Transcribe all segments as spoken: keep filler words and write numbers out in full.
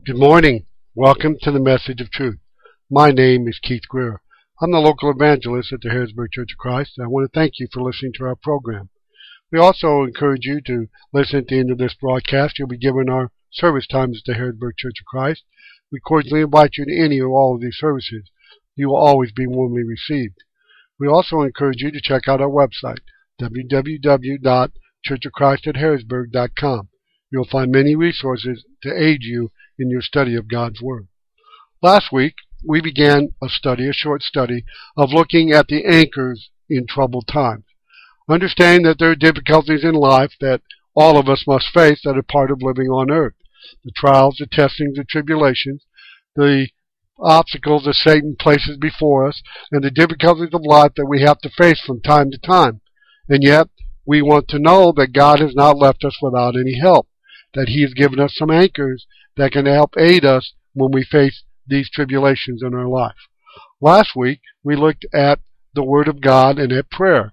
Good morning. Welcome to the Message of Truth. My name is Keith Greer. I'm the local evangelist at the Harrisburg Church of Christ, and I want to thank you for listening to our program. We also encourage you to listen at the end of this broadcast. You'll be given our service times at the Harrisburg Church of Christ. We cordially invite you to any or all of these services. You will always be warmly received. We also encourage you to check out our website, w w w dot church of christ at harrisburg dot com. You'll find many resources to aid you in your study of God's Word. Last week, we began a study, a short study, of looking at the anchors in troubled times. Understanding that there are difficulties in life that all of us must face that are part of living on earth. The trials, the testings, the tribulations, the obstacles that Satan places before us, and the difficulties of life that we have to face from time to time. And yet, we want to know that God has not left us without any help, that He has given us some anchors that can help aid us when we face these tribulations in our life. Last week, we looked at the Word of God and at prayer.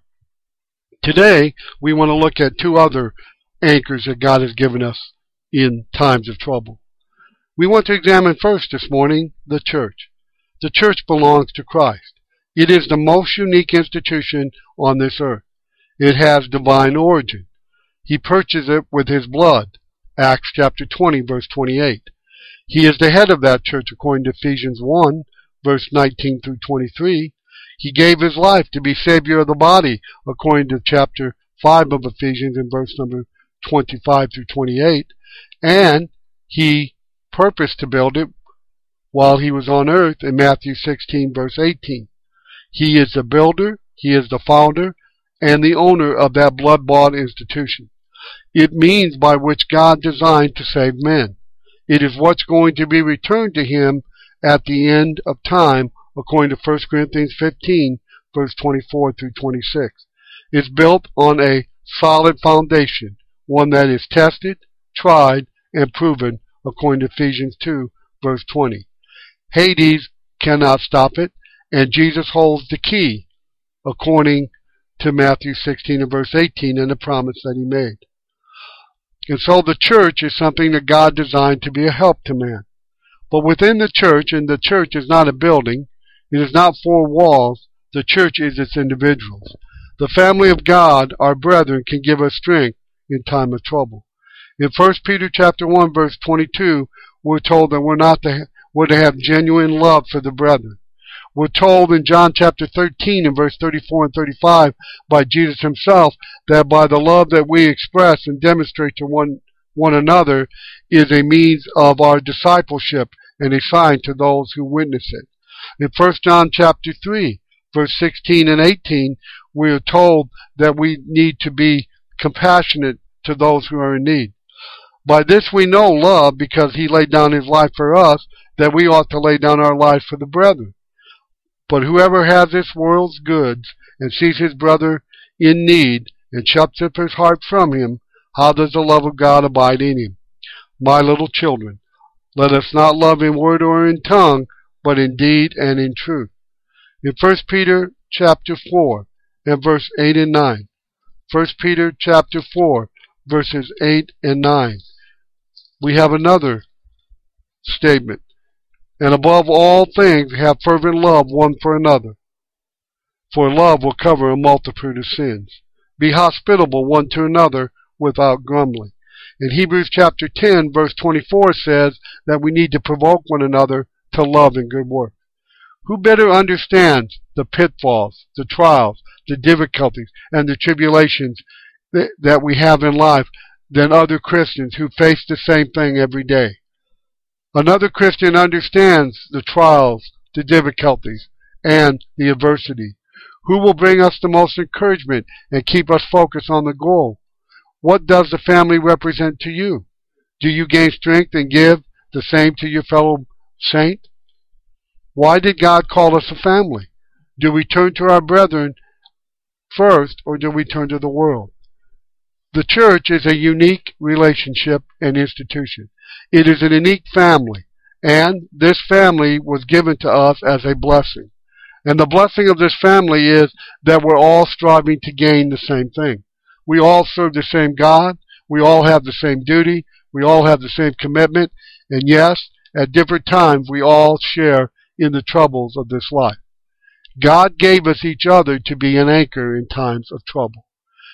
Today, we want to look at two other anchors that God has given us in times of trouble. We want to examine first this morning the church. The church belongs to Christ. It is the most unique institution on this earth. It has divine origin. He purchased it with His blood. Acts chapter twenty, verse twenty-eight. He is the head of that church according to Ephesians one, verse nineteen through twenty-three. He gave His life to be Savior of the body according to chapter five of Ephesians in verse number twenty-five through twenty-eight. And He purposed to build it while He was on earth in Matthew sixteen, verse eighteen. He is the builder, He is the founder, and the owner of that blood-bought institution. It means by which God designed to save men. It is what's going to be returned to Him at the end of time, according to First Corinthians fifteen, verse twenty-four through twenty-six. It's built on a solid foundation, one that is tested, tried, and proven, according to Ephesians two, verse twenty. Hades cannot stop it, and Jesus holds the key, according to Matthew sixteen and verse eighteen, and the promise that He made. And so the church is something that God designed to be a help to man. But within the church, and the church is not a building, it is not four walls, the church is its individuals. The family of God, our brethren, can give us strength in time of trouble. In First Peter chapter one, verse twenty-two, we're told that we're not to, we're to have genuine love for the brethren. We're told in John chapter thirteen and verse thirty-four and thirty-five by Jesus Himself that by the love that we express and demonstrate to one, one another is a means of our discipleship and a sign to those who witness it. In First John chapter three, verse sixteen and eighteen, we are told that we need to be compassionate to those who are in need. By this we know love, because He laid down His life for us, that we ought to lay down our life for the brethren. But whoever has this world's goods and sees his brother in need and shuts up his heart from him, how does the love of God abide in him? My little children, let us not love in word or in tongue, but in deed and in truth. In First Peter chapter four and verse eight and nine. First Peter chapter four, verses eight and nine. We have another statement. And above all things, have fervent love one for another, for love will cover a multitude of sins. Be hospitable one to another without grumbling. In Hebrews chapter ten, verse twenty-four says that we need to provoke one another to love and good work. Who better understands the pitfalls, the trials, the difficulties, and the tribulations that, that we have in life than other Christians who face the same thing every day? Another Christian understands the trials, the difficulties, and the adversity. Who will bring us the most encouragement and keep us focused on the goal? What does the family represent to you? Do you gain strength and give the same to your fellow saint? Why did God call us a family? Do we turn to our brethren first, or do we turn to the world? The church is a unique relationship and institution. It is a unique family, and this family was given to us as a blessing. And the blessing of this family is that we're all striving to gain the same thing. We all serve the same God. We all have the same duty. We all have the same commitment. And yes, at different times we all share in the troubles of this life. God gave us each other to be an anchor in times of trouble.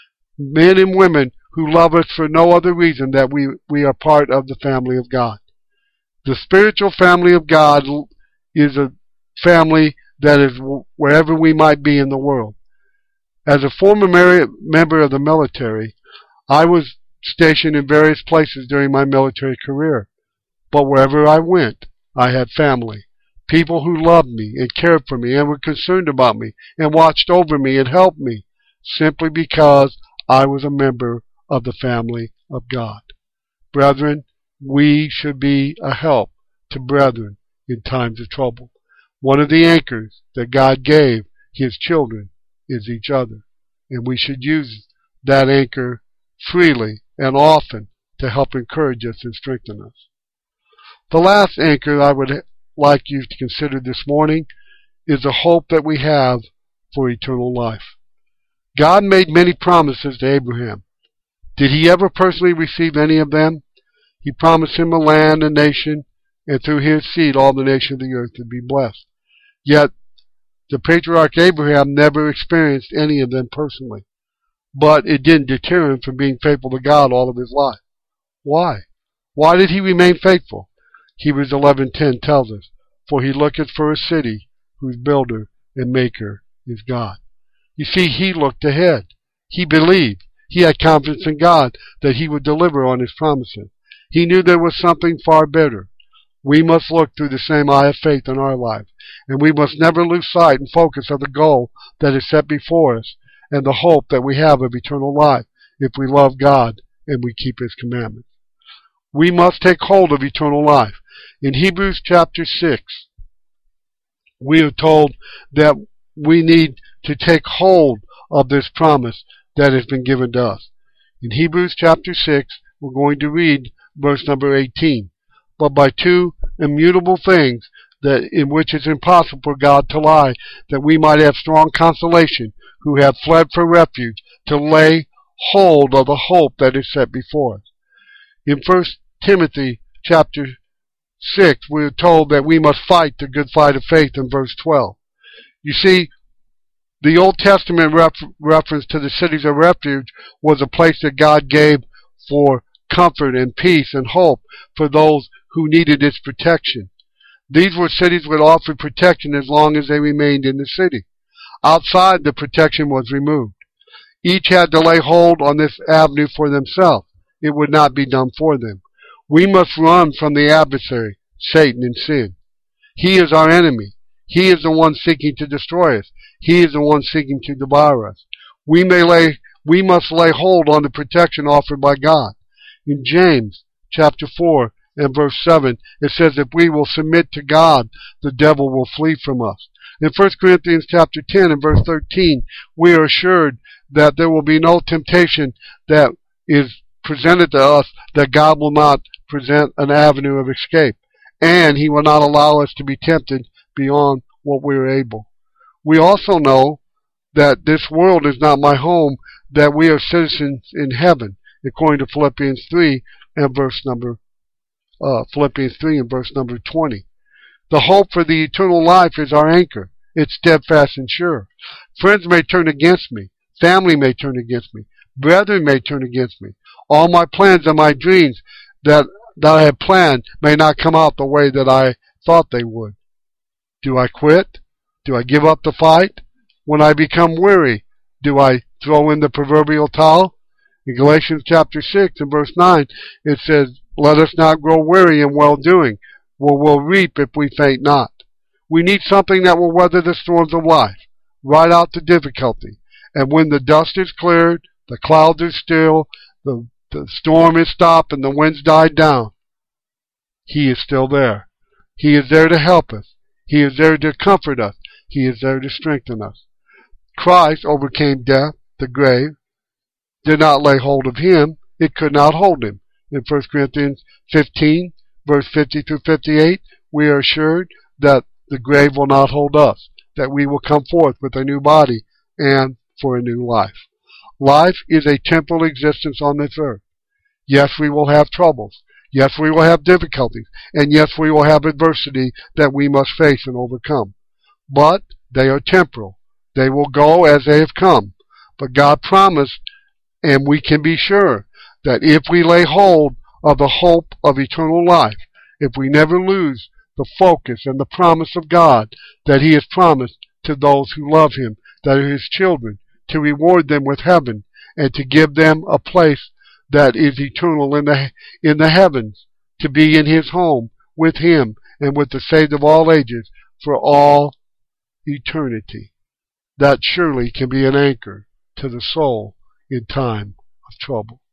Men and women who love us for no other reason that we, we are part of the family of God. The spiritual family of God is a family that is wherever we might be in the world. As a former member of the military, I was stationed in various places during my military career. But wherever I went, I had family. People who loved me and cared for me and were concerned about me and watched over me and helped me simply because I was a member of the family of God. Brethren, we should be a help to brethren in times of trouble. One of the anchors that God gave His children is each other, and we should use that anchor freely and often to help encourage us and strengthen us. The last anchor I would like you to consider this morning is the hope that we have for eternal life. God made many promises to Abraham. Did he ever personally receive any of them? He promised him a land, a nation, and through his seed all the nations of the earth would be blessed. Yet, the patriarch Abraham never experienced any of them personally. But it didn't deter him from being faithful to God all of his life. Why? Why did he remain faithful? Hebrews eleven ten tells us, "For he looketh for a city whose builder and maker is God." You see, he looked ahead. He believed. He had confidence in God that He would deliver on His promises. He knew there was something far better. We must look through the same eye of faith in our life, and we must never lose sight and focus on the goal that is set before us and the hope that we have of eternal life if we love God and we keep His commandments. We must take hold of eternal life. In Hebrews chapter six, we are told that we need to take hold of this promise that has been given to us. In Hebrews chapter six, we're going to read verse number eighteen. But by two immutable things that in which it's impossible for God to lie, that we might have strong consolation, who have fled for refuge, to lay hold of the hope that is set before us. In First Timothy chapter six, we are told that we must fight the good fight of faith in verse twelve. You see, the Old Testament ref reference to the cities of refuge was a place that God gave for comfort and peace and hope for those who needed its protection. These were cities that offered protection as long as they remained in the city. Outside, the protection was removed. Each had to lay hold on this avenue for themselves. It would not be done for them. We must run from the adversary, Satan, and sin. He is our enemy. He is the one seeking to destroy us. He is the one seeking to devour us. We may lay, we must lay hold on the protection offered by God. In James chapter four and verse seven, it says, if we will submit to God, the devil will flee from us. In First Corinthians chapter ten and verse thirteen, we are assured that there will be no temptation that is presented to us that God will not present an avenue of escape, and He will not allow us to be tempted beyond what we are able. We also know that this world is not my home, that we are citizens in heaven, according to Philippians three and verse number uh, Philippians three and verse number twenty. The hope for the eternal life is our anchor. It's steadfast and sure. Friends may turn against me. Family may turn against me. Brethren may turn against me. All my plans and my dreams that, that I have planned may not come out the way that I thought they would. Do I quit? Do I give up the fight? When I become weary, do I throw in the proverbial towel? In Galatians chapter six and verse nine, it says, let us not grow weary in well-doing, for we'll reap if we faint not. We need something that will weather the storms of life, ride out the difficulty, and when the dust is cleared, the clouds are still, the, the storm is stopped, and the winds died down, He is still there. He is there to help us. He is there to comfort us. He is there to strengthen us. Christ overcame death, the grave, did not lay hold of Him. It could not hold Him. In First Corinthians fifteen, verse fifty through fifty-eight, we are assured that the grave will not hold us, that we will come forth with a new body and for a new life. Life is a temporal existence on this earth. Yes, we will have troubles. Yes, we will have difficulties. And yes, we will have adversity that we must face and overcome. But they are temporal. They will go as they have come. But God promised, and we can be sure, that if we lay hold of the hope of eternal life, if we never lose the focus and the promise of God that He has promised to those who love Him, that are His children, to reward them with heaven, and to give them a place that is eternal in the, in the heavens, to be in His home with Him and with the saved of all ages for all eternity. That surely can be an anchor to the soul in time of trouble.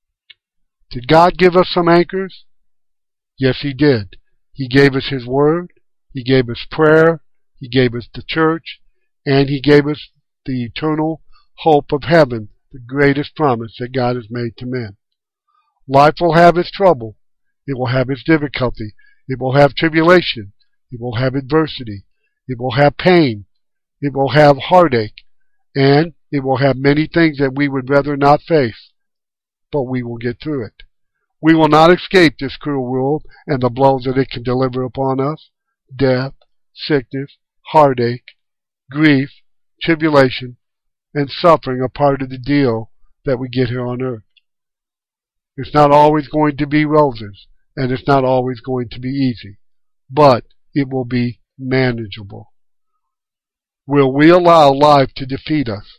Did God give us some anchors? Yes, He did. He gave us His Word, He gave us prayer, He gave us the church, and He gave us the eternal hope of heaven, the greatest promise that God has made to men. Life will have its trouble. It will have its difficulty. It will have tribulation. It will have adversity. It will have pain. It will have heartache. And it will have many things that we would rather not face. But we will get through it. We will not escape this cruel world and the blows that it can deliver upon us. Death, sickness, heartache, grief, tribulation, and suffering are part of the deal that we get here on earth. It's not always going to be roses, and it's not always going to be easy, but it will be manageable. Will we allow life to defeat us,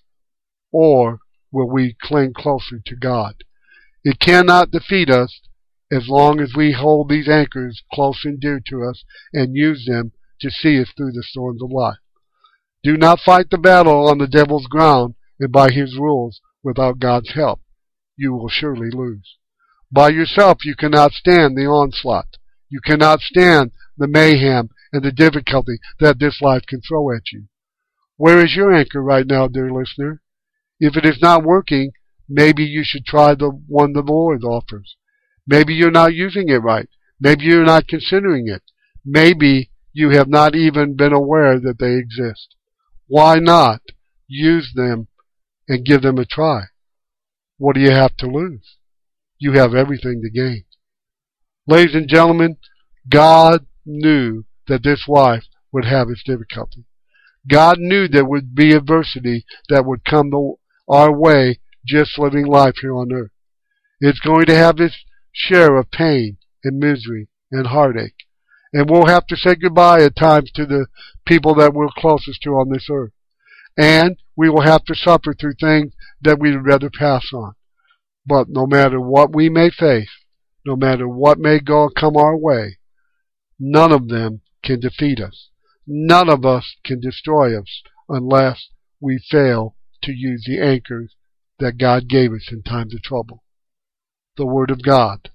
or will we cling closer to God? It cannot defeat us as long as we hold these anchors close and dear to us and use them to see us through the storms of life. Do not fight the battle on the devil's ground and by his rules without God's help. You will surely lose. By yourself you cannot stand the onslaught. You cannot stand the mayhem and the difficulty that this life can throw at you. Where is your anchor right now, dear listener? If it is not working, maybe you should try the one the Lord offers. Maybe you're not using it right. Maybe you're not considering it. Maybe you have not even been aware that they exist. Why not use them and give them a try? What do you have to lose? You have everything to gain. Ladies and gentlemen, God knew that this life would have its difficulty. God knew there would be adversity that would come to our way just living life here on earth. It's going to have its share of pain and misery and heartache. And we'll have to say goodbye at times to the people that we're closest to on this earth. And we will have to suffer through things that we'd rather pass on. But no matter what we may face, no matter what may go come our way, none of them can defeat us. None of us can destroy us unless we fail to use the anchors that God gave us in times of trouble. The Word of God,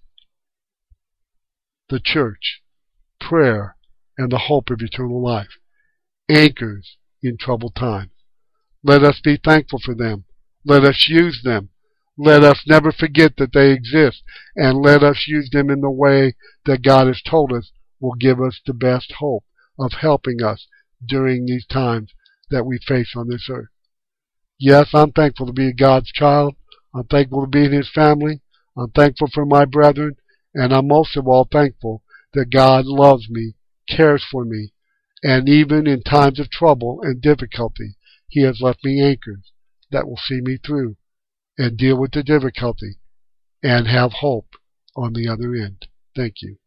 the church, prayer, and the hope of eternal life. Anchors in troubled times. Let us be thankful for them. Let us use them. Let us never forget that they exist, and let us use them in the way that God has told us will give us the best hope of helping us during these times that we face on this earth. Yes, I'm thankful to be God's child. I'm thankful to be in His family. I'm thankful for my brethren, and I'm most of all thankful that God loves me, cares for me, and even in times of trouble and difficulty, He has left me anchors that will see me through and deal with the difficulty and have hope on the other end. Thank you.